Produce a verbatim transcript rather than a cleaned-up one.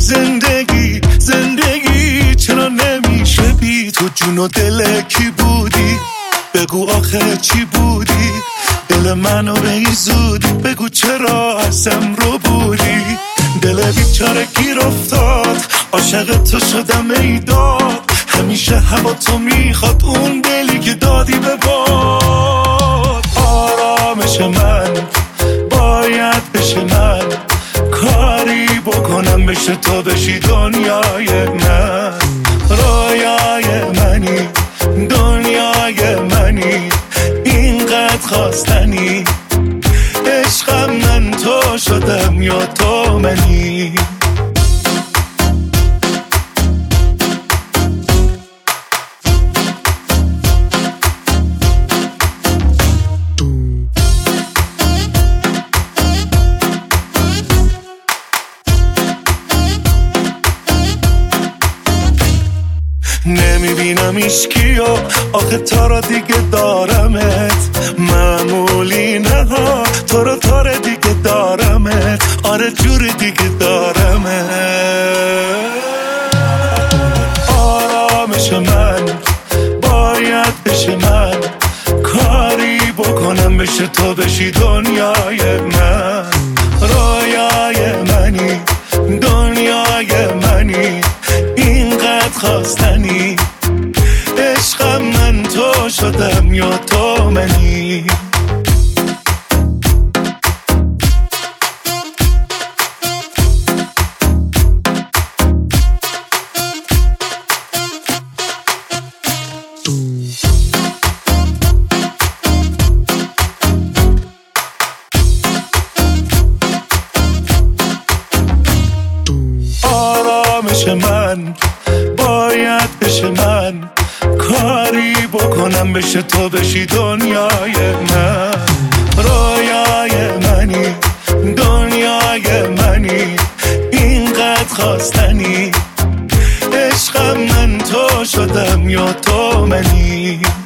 زندگی زندگی چرا نمیشه بی تو؟ جون و دل کی بودی؟ بگو آخه چی بودی؟ دل منو به زودی بگو چرا ازم رو بودی؟ دل بیچاره گیر افتاد عاشق تو شدم ای داد، همیشه هوا تو میخواد اون دلی که دادی به باد. آرامش من باید بشه من، کاری بکنم بشه تو بشی دنیای من. رویای منی دنیای منی اینقدر خواستنی، عشقم من تو شدم یا تو منی. نمیبینم ایشکیو آخه تا را دیگه دارمت، معمولی نه ها تو را تا را دیگه دارمت، آره جور دیگه دارمت. آرامش من باید بشه من، کاری بکنم بشه تو بشی دنیای من. رویای منی دنیای منی اینقدر خواستنی، عشقم من تو شدم یا تو منی. آرامش من باید بشه من، کاری بکنم بشه تو بشی دنیای من. رویای منی دنیای منی اینقدر خواستنی، عشقم من تو شدم یا تو منی.